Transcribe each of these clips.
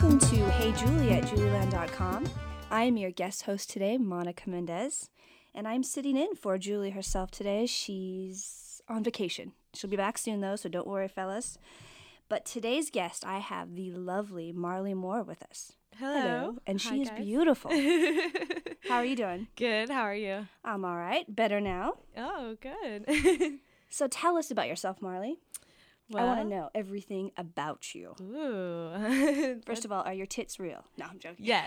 Welcome to Hey Julie at julieland.com. I am your guest host today, Monica Mendez, and I'm sitting in for Julie herself today. She's on vacation. She'll be back soon, though, so don't worry, fellas. But today's guest, I have the lovely Marley Moore with us. Hello. And Hi, she is guys. beautiful. How are you doing? Good. How are you? I'm all right. Better now. Oh, good. So tell us about yourself, Marley. I want to know everything about you. Ooh. First of all, are your tits real? No, I'm joking. Yes.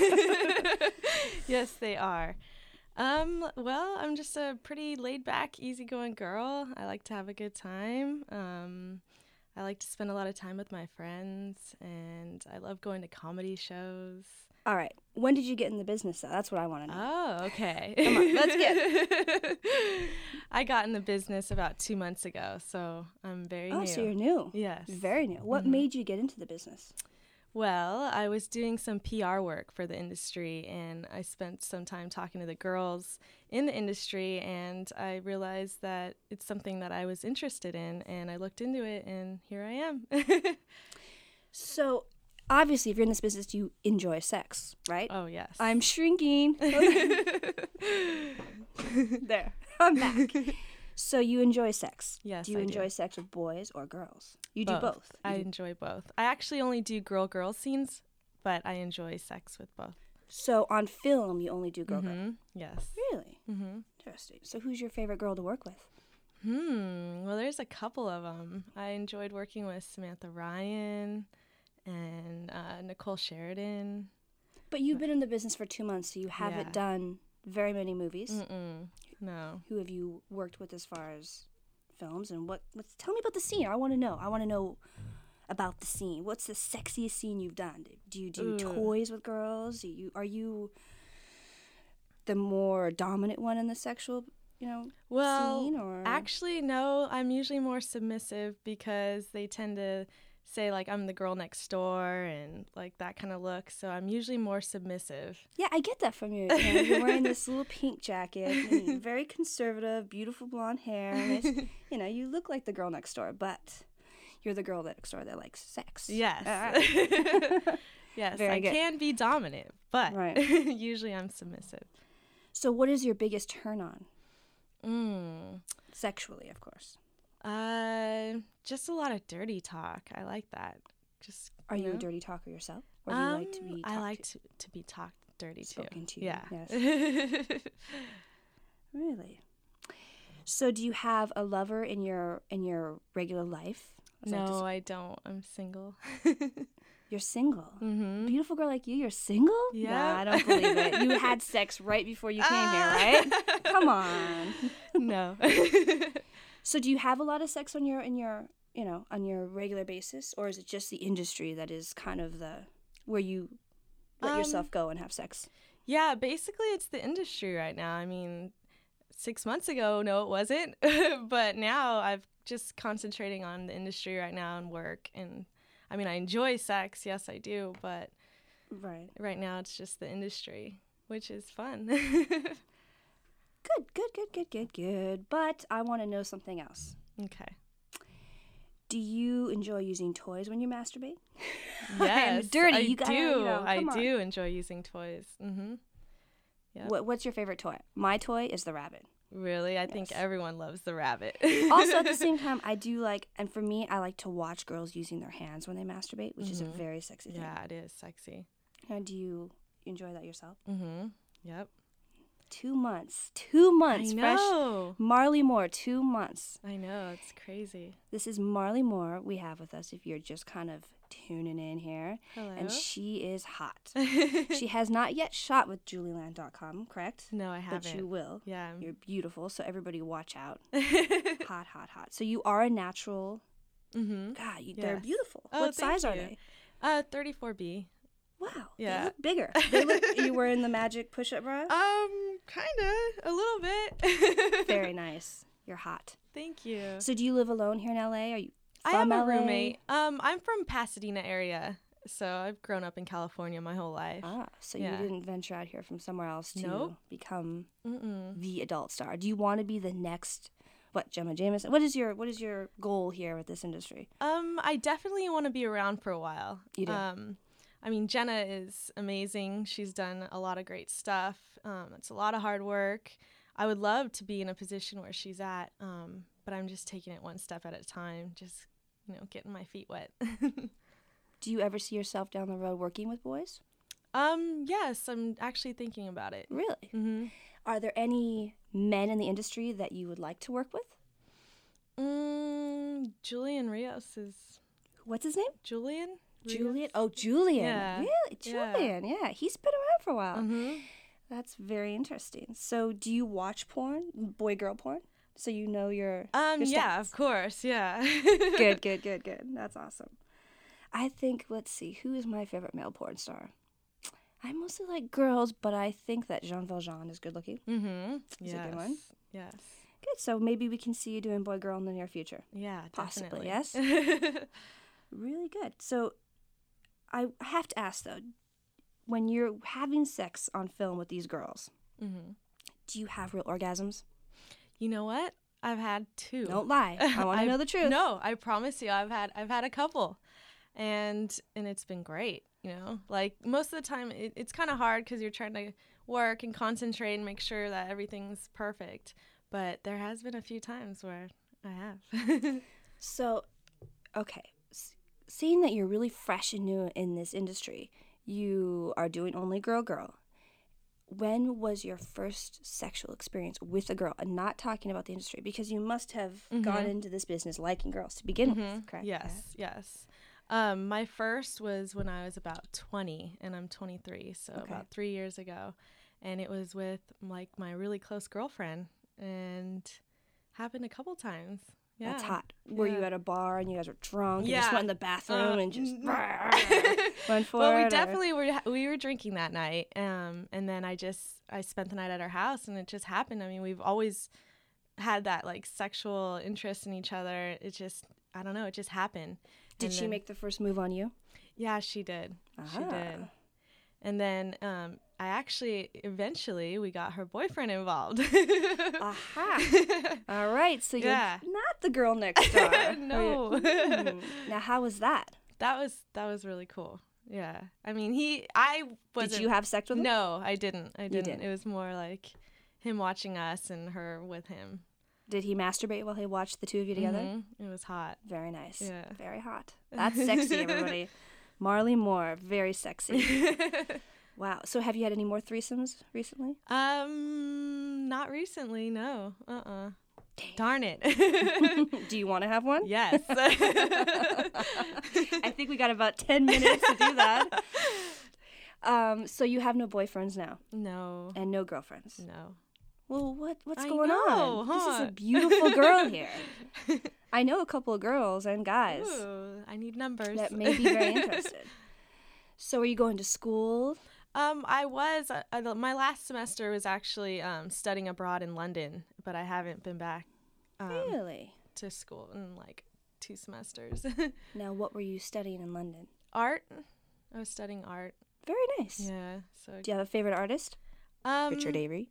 Yes, they are. Well, I'm just a pretty laid-back, easygoing girl. I like to have a good time. I like to spend a lot of time with my friends, and I love going to comedy shows. All right. When did you get in the business, though? That's what I want to know. Oh, okay. Come on, let's get I got in the business about 2 months ago, so I'm very new. Oh, so you're new. Yes. Very new. What made you get into the business? Well, I was doing some PR work for the industry, and I spent some time talking to the girls in the industry, and I realized that it's something that I was interested in, and I looked into it, and here I am. So, obviously, if you're in this business, you enjoy sex, right? Oh, yes. I'm shrinking. There. I'm back. So you enjoy sex. Yes, Do you I enjoy do. sex with boys or girls? You do both. I enjoy both. I actually only do girl-girl scenes, but I enjoy sex with both. So on film, you only do girl-girl. Yes. Really? Interesting. So who's your favorite girl to work with? Well, there's a couple of them. I enjoyed working with Samantha Ryan and Nicole Sheridan. But you've been in the business for 2 months, so you haven't Yeah. done very many movies. No. Who have you worked with as far as films? And tell me about the scene. I want to know. I want to know about the scene. What's the sexiest scene you've done? Do you do toys with girls? Are you the more dominant one in the sexual, scene? Or Actually, no. I'm usually more submissive because they tend to say, like, I'm the girl next door and, like, that kind of look. So I'm usually more submissive. Yeah, I get that from you. You're wearing this little pink jacket, and you're very conservative, beautiful blonde hair. And it's, you look like the girl next door, but you're the girl next door that likes sex. Yes. All right. Yes, Very I good. can be dominant, but Right. usually I'm submissive. So what is your biggest turn on? Sexually, of course. Just a lot of dirty talk. I like that. Just Are you a dirty talker yourself? Or do you like to be talked I like to? to be talked dirty Spoken too. to, Yeah. yes. Really? So do you have a lover in your regular life? No, I don't. I'm single. You're single. Beautiful girl like you're single? Yeah. Nah, I don't believe it. You had sex right before you came here, right? Come on. No. So do you have a lot of sex on your on your regular basis, or is it just the industry that is kind of where you let yourself go and have sex? Yeah, basically it's the industry right now. I mean, 6 months ago, no, it wasn't. But now I've just concentrating on the industry right now and work. And I mean, I enjoy sex. Yes, I do. But right now it's just the industry, which is fun. Good. But I want to know something else. Okay. Do you enjoy using toys when you masturbate? Yes, I'm dirty. I do. I do enjoy using toys. Yep. What's your favorite toy? My toy is the rabbit. Really? I think everyone loves the rabbit. Also, at the same time, I do and for me, I like to watch girls using their hands when they masturbate, which is a very sexy thing. Yeah, it is sexy. Do you enjoy that yourself? Yep. 2 months. 2 months. I Fresh. know. Marley Moore, 2 months. I know. It's crazy. This is Marley Moore we have with us if you're just kind of tuning in here. Hello. And she is hot. She has not yet shot with julieland.com, correct? No, I haven't. But you will. Yeah. You're beautiful, so everybody watch out. Hot. So you are a natural. God, they're beautiful. Oh, What size are thank they? you. 34B. Wow. Yeah. They look bigger. You were in the magic push-up bra? Kinda. A little bit. Very nice. You're hot. Thank you. So do you live alone here in LA? Are you I have from a LA? roommate. I'm from Pasadena area, so I've grown up in California my whole life. So Yeah. you didn't venture out here from somewhere else to Nope. become the adult star. Do you want to be the next Gemma Jameson? What is your goal here with this industry? I definitely want to be around for a while. You do? I mean, Jenna is amazing. She's done a lot of great stuff. It's a lot of hard work. I would love to be in a position where she's at, but I'm just taking it one step at a time, just, getting my feet wet. Do you ever see yourself down the road working with boys? Yes, I'm actually thinking about it. Really? Mm-hmm. Are there any men in the industry that you would like to work with? Julian Rios is... What's his name? Julian? Julian? Oh, Julian. Yeah. Really? Julian, yeah. He's been around for a while. Mm-hmm. That's very interesting. So do you watch porn, boy-girl porn? So you know your Yeah, stats? of course, yeah. Good. That's awesome. I think, let's see, who is my favorite male porn star? I mostly like girls, but I think that Jean Valjean is good looking. Mm-hmm. Is a good one. Yes. Good, so maybe we can see you doing boy-girl in the near future. Yeah, Possibly, definitely. yes? Really good. So I have to ask, though, when you're having sex on film with these girls, Mm-hmm. do you have real orgasms? You know what? I've had 2. Don't lie. I want to know the truth. No, I promise you, I've had a couple, and it's been great. Like most of the time, it's kind of hard because you're trying to work and concentrate and make sure that everything's perfect. But there has been a few times where I have. So, okay, seeing that you're really fresh and new in this industry, you are doing only girl. When was your first sexual experience with a girl? And not talking about the industry, because you must have gone into this business liking girls to begin with, correct? Yes. My first was when I was about 20, and I'm 23, so about 3 years ago. And it was with, like, my really close girlfriend, and happened a couple times. Yeah. That's hot. Were you at a bar and you guys were drunk and Yeah. just went in the bathroom and just went for Well, it? we definitely we were drinking that night, and then I spent the night at our house, and it just happened. I mean, we've always had that, like, sexual interest in each other. It just, I don't know, it just happened. Did she make the first move on you? Yeah, she did. She did. And then I actually, eventually, we got her boyfriend involved. Aha. All right. So you're not the girl next door. No. Now, how was that? That was really cool. Yeah. I mean, I wasn't. Did you have sex with him? No, I didn't. didn't. It was more like him watching us and her with him. Did he masturbate while he watched the two of you together? Mm-hmm. It was hot. Very nice. Yeah. Very hot. That's sexy, everybody. Marley Moore, very sexy. Wow. So have you had any more threesomes recently? Not recently, no. Darn it. Do you want to have one? Yes. I think we got about 10 minutes to do that. So you have no boyfriends now? No. And no girlfriends? No. Well, what's I going know, on? huh? This is a beautiful girl here. I know a couple of girls and guys Ooh, I need numbers. that may be very interested. So are you going to school? I was. My last semester was actually studying abroad in London, but I haven't been back Really? to school in like 2 semesters. Now, what were you studying in London? Art. I was studying art. Very nice. Yeah. So. Do you have a favorite artist? Richard Avery.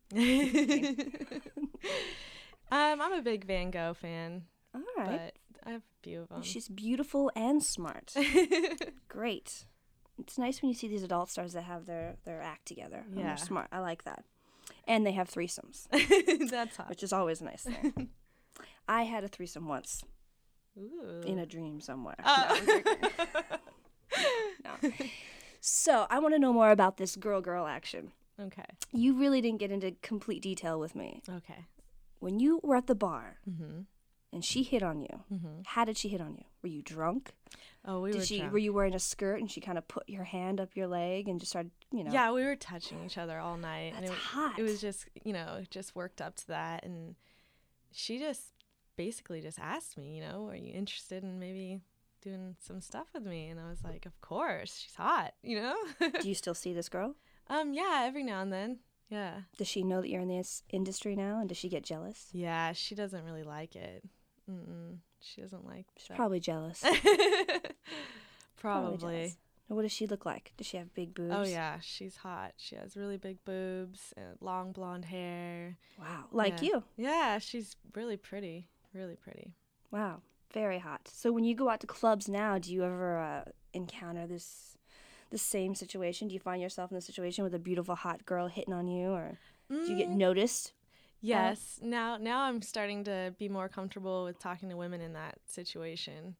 I'm a big Van Gogh fan. All right. But I have a few of them. She's beautiful and smart. Great. It's nice when you see these adult stars that have their act together. And Yeah. they're smart. I like that. And they have threesomes, That's hot. which is always a nice thing. I had a threesome once Ooh. in a dream somewhere. No, I'm joking. No. So I want to know more about this girl action. Okay. You really didn't get into complete detail with me. Okay. When you were at the bar Mm-hmm. and she hit on you, Mm-hmm. how did she hit on you? Were you drunk? Oh, we were drunk. Were you wearing a skirt and she kind of put your hand up your leg and just started, Yeah, we were touching each other all night. That's and hot. It was just, just worked up to that. And she just basically just asked me, are you interested in maybe doing some stuff with me? And I was like, of course, she's hot, Do you still see this girl? Yeah, every now and then. Yeah. Does she know that you're in this industry now and does she get jealous? Yeah, she doesn't really like it. She doesn't like She's that. probably jealous. Probably. jealous. Now, what does she look like? Does she have big boobs? Oh, yeah, she's hot. She has really big boobs and long blonde hair. Wow. Like Yeah. you. Yeah, she's really pretty. Really pretty. Wow. Very hot. So when you go out to clubs now, do you ever encounter the same situation? Do you find yourself in the situation with a beautiful hot girl hitting on you, or do you get noticed? Yes. Now I'm starting to be more comfortable with talking to women in that situation.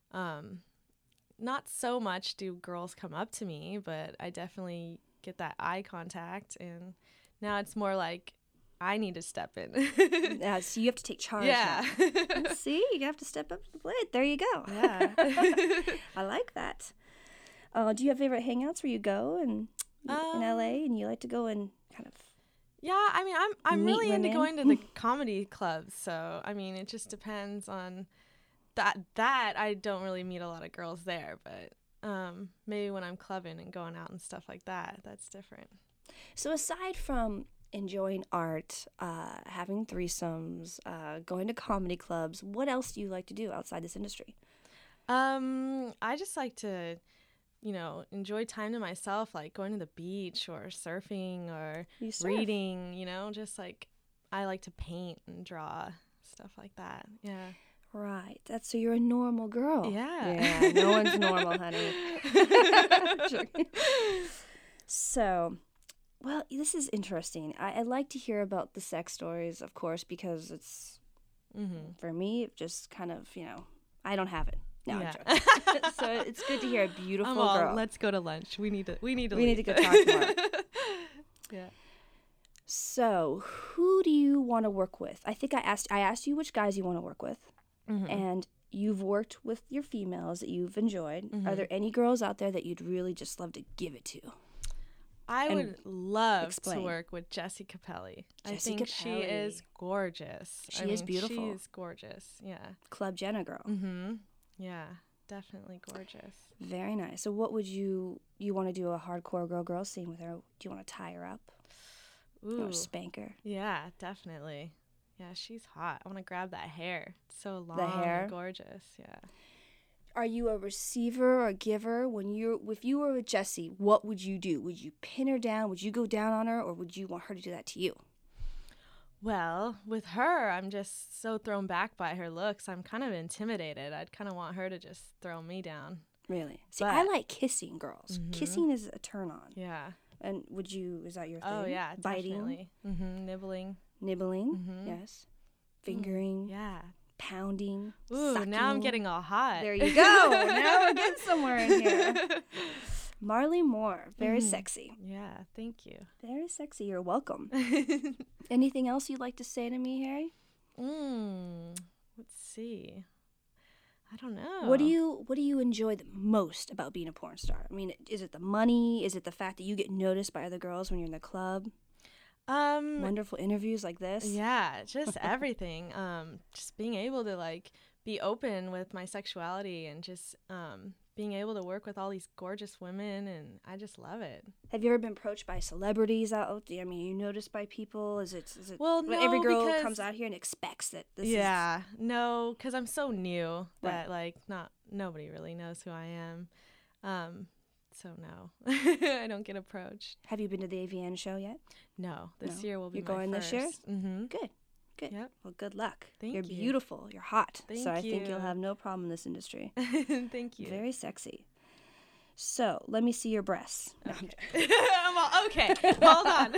Not so much do girls come up to me, but I definitely get that eye contact, and now it's more like I need to step in. So you have to take charge. Yeah. Now. See, you have to step up to the plate. There you go. Yeah. I like that. Do you have favorite hangouts where you go in LA, and you like to go and kind of? Yeah, I mean, I'm meet really into women? going to the comedy clubs, so I mean, it just depends on that. I don't really meet a lot of girls there, but maybe when I'm clubbing and going out and stuff like that, that's different. So aside from enjoying art, having threesomes, going to comedy clubs, what else do you like to do outside this industry? I just like to, enjoy time to myself, like going to the beach or surfing or You surf. reading, just like I like to paint and draw, stuff like that. Yeah. Right. So you're a normal girl. Yeah. Yeah, no one's normal, honey. So, well, this is interesting. I like to hear about the sex stories, of course, because it's, for me, just kind of, I don't have it. No, Yeah. I'm joking. So it's good to hear a beautiful girl. Let's go to lunch. We need to We leave. need to go talk more. Yeah. So, who do you want to work with? I think I asked you which guys you want to work with, and you've worked with your females that you've enjoyed. Are there any girls out there that you'd really just love to give it to? I would love explain. to work with Jessie Capelli. I Jessie think she Capelli. is gorgeous. She is beautiful. She is gorgeous. Yeah. Club Jenna girl. Yeah. Definitely gorgeous. Very nice. So what would you want to do a hardcore girl scene with her? Do you want to tie her up? Ooh. Or spank her? Yeah, definitely. Yeah, she's hot. I want to grab that hair. It's so long hair? and gorgeous. Yeah. Are you a receiver or giver? If you were with Jessie, what would you do? Would you pin her down? Would you go down on her, or would you want her to do that to you? Well, with her, I'm just so thrown back by her looks. I'm kind of intimidated. I'd kind of want her to just throw me down. Really? See, But- I like kissing girls. Kissing is a turn on. Yeah. And is that your thing? Oh, yeah, Biting, definitely. Nibbling. nibbling, yes. Fingering, Yeah. pounding, Ooh, sucking. now I'm getting all hot. There you go. Now we're getting somewhere in here. Marley Moore, very sexy. Yeah, thank you. Very sexy. You're welcome. Anything else you'd like to say to me, Harry? Let's see. I don't know. What do you enjoy the most about being a porn star? I mean, is it the money? Is it the fact that you get noticed by other girls when you're in the club? Wonderful interviews like this? Yeah, just everything. Just being able to like be open with my sexuality and just being able to work with all these gorgeous women, and I just love it. Have you ever been approached by celebrities out there? I mean, are you noticed by people? Is it Well, when no, every girl because- comes out here and expects that this Yeah, no, because I'm so new that Right. like nobody really knows who I am. So no, I don't get approached. Have you been to the AVN show yet? No, this No. year will be You're my going first. this year? Mm-hmm. Good. Yep. Well, good luck. Thank You're you. beautiful. You're hot. Thank so I think you'll you. have no problem in this industry. Thank you. Very sexy. So let me see your breasts. No, I'm joking. Well, okay, hold on.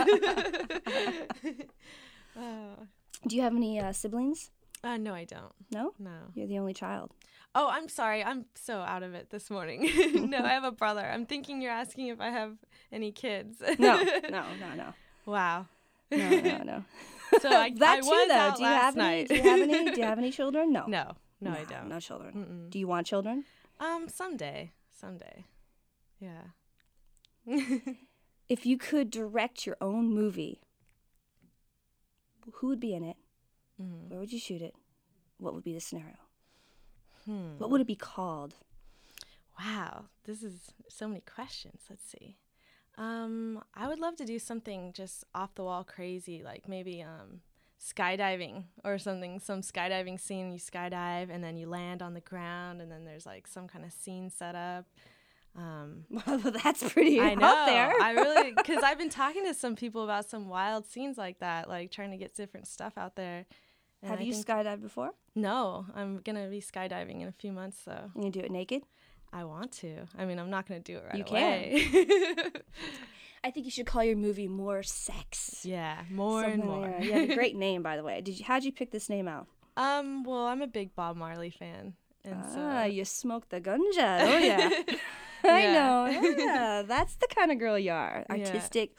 Do you have any siblings? No, I don't. No? No. You're the only child. Oh, I'm sorry. I'm so out of it this morning. No, I have a brother. I'm thinking you're asking if I have any kids. No. Wow. No. So I That I too, was though. out Do you last have any? night. Do you have any children? No. No, I don't. No children. Mm-mm. Do you want children? Someday. Yeah. If you could direct your own movie, who would be in it? Where would you shoot it? What would be the scenario? What would it be called? Wow, this is so many questions. Let's see. I would love to do something just off the wall crazy, like maybe skydiving or something, some skydiving scene. You skydive and then you land on the ground and then there's like some kind of scene set up. Well, that's pretty I know. out there. I really, because I've been talking to some people about some wild scenes like that, like trying to get different stuff out there. And Have I you think- skydived before? No, I'm going to be skydiving in a few months, though. You do it naked? I want to. I mean, I'm not going to do it right You away. I think you should call your movie More Sex. Yeah, more Something and more. like that. You have a great name, by the way. How'd you pick this name out? Well, I'm a big Bob Marley fan. And so You smoke the ganja. Oh, yeah. I Yeah. know. Yeah, that's the kind of girl you are. Artistic.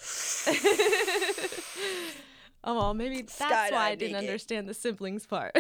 Oh, well, maybe that's why I didn't Skydiving. understand the siblings part.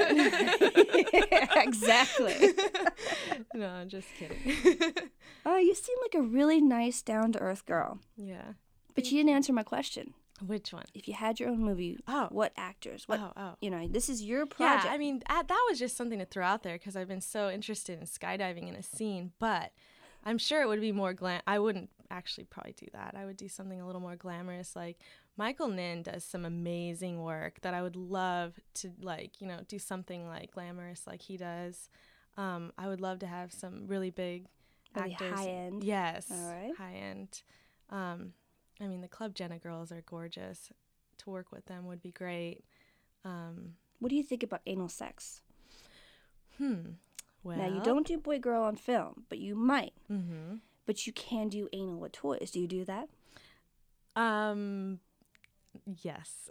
Exactly. No, I'm just kidding. Oh, you seem like a really nice, down-to-earth girl. Yeah. But you didn't answer my question. Which one? If you had your own movie, Oh. what actors? What Oh. you know? This is your project. Yeah, I mean, that was just something to throw out there because I've been so interested in skydiving in a scene, but I'm sure it would be more I wouldn't actually probably do that. I would do something a little more glamorous. Like Michael Nin does some amazing work that I would love to, like, you know, do something like glamorous like he does. I would love to have some really big Really actors. high end. Yes. All right. High end. I mean, the Club Jenna girls are gorgeous. To work with them would be great. What do you think about anal sex? Well, Now, you don't do boy-girl on film, but you might. Mm-hmm. But you can do anal with toys. Do you do that? Yes.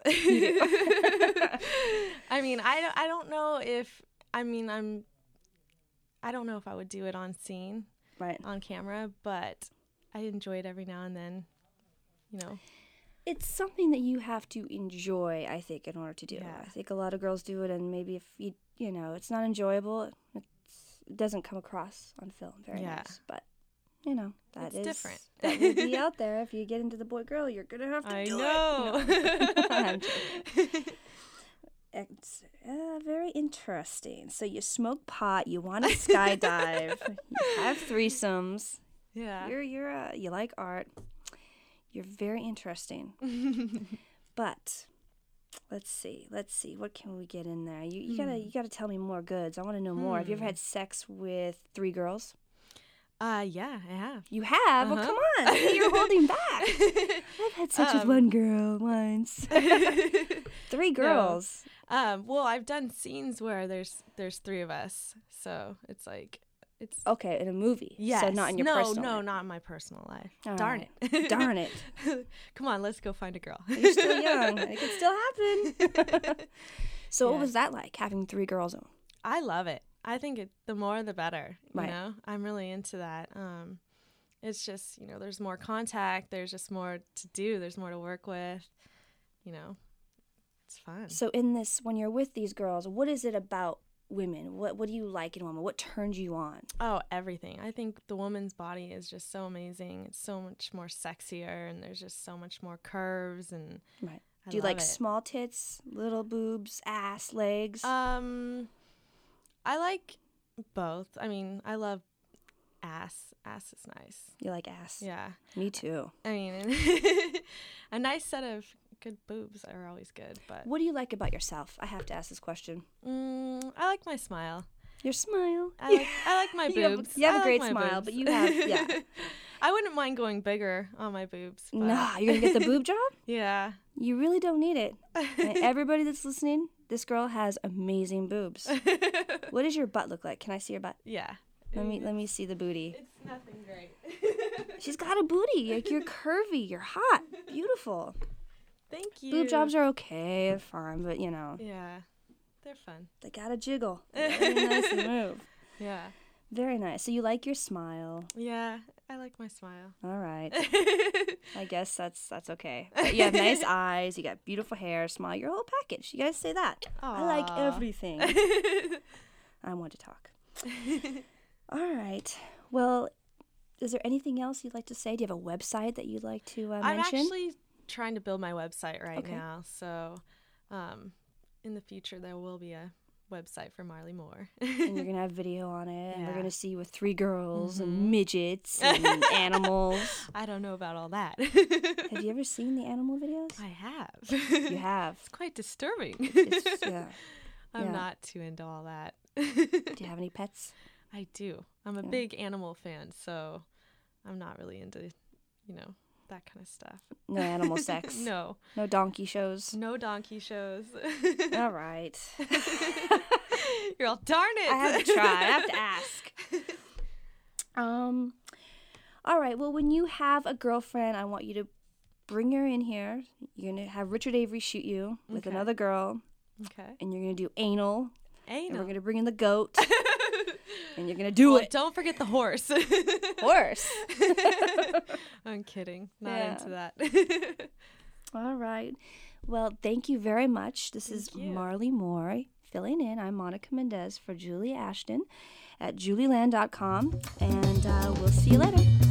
I mean, I don't know if I don't know if I would do it on scene, Right. on camera, but I enjoy it every now and then. You know. It's something that you have to enjoy, I think, in order to do. Yeah. I think a lot of girls do it, and maybe if you know, it's not enjoyable, it doesn't come across on film very nice. But you know, It's different. That will be out there. If you get into the boy girl, you're gonna have to I do know. it. No. I'm joking. It's very interesting. So you smoke pot, you want to skydive, you have threesomes. Yeah. You like art. You're very interesting. But let's see. What can we get in there? You gotta tell me more goods. I want to know more. Have you ever had sex with 3 girls? Yeah, I have. You have? Well, come on. You're holding back. I've had sex with 1 girl once. 3 girls. Well, I've done scenes where there's 3 of us, so it's like it's Okay, in a movie. yes. So not in your personal No, life. not in my personal life. All Darn right. it. Darn it. Come on, let's go find a girl. You're still young. It can still happen. So what Yeah. was that like, having 3 girls? I love it. I think the more the better. You Right. know, I'm really into that. It's just, you know, there's more contact. There's just more to do. There's more to work with. You know, it's fun. So in this, when you're with these girls, what is it about women? What do you like in women? What turns you on? Oh, everything. I think the woman's body is just so amazing. It's so much more sexier, and there's just so much more curves. And Right. I Do you love like it. small tits, little boobs, ass, legs? I like both. I mean, I love ass. Ass is nice. You like ass? Yeah. Me too. I mean, a nice set of good boobs are always good. But What do you like about yourself? I have to ask this question. I like my smile. Your smile. I like my You have- boobs. you have I a like great my smile, boobs. but you have- yeah. I wouldn't mind going bigger on my boobs. But Nah, you're gonna get the boob job? Yeah. You really don't need it. And everybody that's listening, this girl has amazing boobs. What does your butt look like? Can I see your butt? Yeah. Let me see the booty. It's nothing great. She's got a booty. Like, you're curvy. You're hot. Beautiful. Thank you. Boob jobs are okay. They're fun, but you know, Yeah. They're fun. they gotta jiggle. They gotta be nice and move. Yeah. Very nice. So you like your smile. Yeah. I like my smile. All right. I guess that's okay. But you have nice eyes. You got beautiful hair, smile. Your whole package. You guys say that. I like Aw. everything. I want to talk. All right. Well, is there anything else you'd like to say? Do you have a website that you'd like to I'm mention? actually trying to build my website right Okay. now. So in the future, there will be a website for Marley Moore. And you're going to have video on it. And we're Yeah. going to see you with 3 girls Mhm. and midgets and animals. I don't know about all that. Have you ever seen the animal videos? I have. You have. It's quite disturbing. It's, yeah. I'm yeah. not too into all that. Do you have any pets? I do. I'm a Yeah. big animal fan, so I'm not really into, that kind of stuff. No animal sex. No. No donkey shows. No donkey shows. All right. You're all, darn it. I have to try. I have to ask. All right. Well, when you have a girlfriend, I want you to bring her in here. You're gonna have Richard Avery shoot you with another girl. Okay. And you're gonna do anal. Anal. And we're gonna bring in the goat. And you're gonna do it. Don't forget the horse. Horse. I'm kidding. Not into that. All right. Well, thank you very much. This is Marley Moore filling in. I'm Monica Mendez for Julie Ashton at julieland.com. And we'll see you later.